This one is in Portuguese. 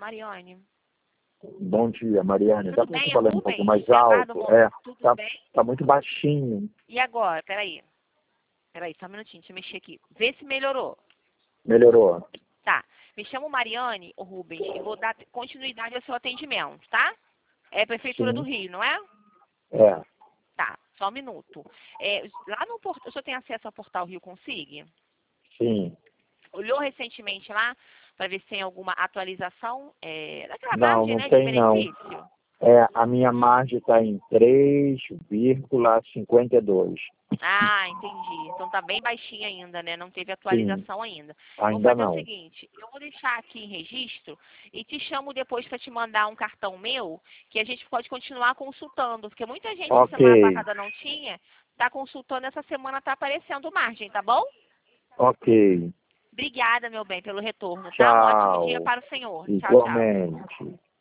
Mariane. Bom dia, Mariane. Dá Tudo para bem, você é falar um Rubens? pouco mais Aguarda um alto? momento. Tudo bem? Tá muito baixinho. E agora? Peraí, só um minutinho, deixa eu mexer aqui. Vê se melhorou. Melhorou. Tá. Me chamo Mariane, ô Rubens, e vou dar continuidade ao seu atendimento, tá? É Prefeitura do Sim. Rio, não é? É, Tá, só um minuto. Lá no portal, o senhor tem acesso ao portal Rio Consigne? sim. Olhou recentemente lá para ver se tem alguma atualização daquela Não, margem, não né, de tem não. benefício? A minha margem está em 3,52. Ah, entendi. Então tá bem baixinha ainda, né? Não teve Sim, atualização ainda. Vou ainda fazer o não. seguinte, eu vou deixar aqui em registro e te chamo depois para te mandar um cartão meu, que a gente pode continuar consultando, porque muita gente que semana Ok, passada não tinha, tá consultando, essa semana tá aparecendo margem, tá bom? ok. Obrigada, meu bem, pelo retorno, tá? Um ótimo dia Tchau. para o senhor. Tchau, tchau. Igualmente.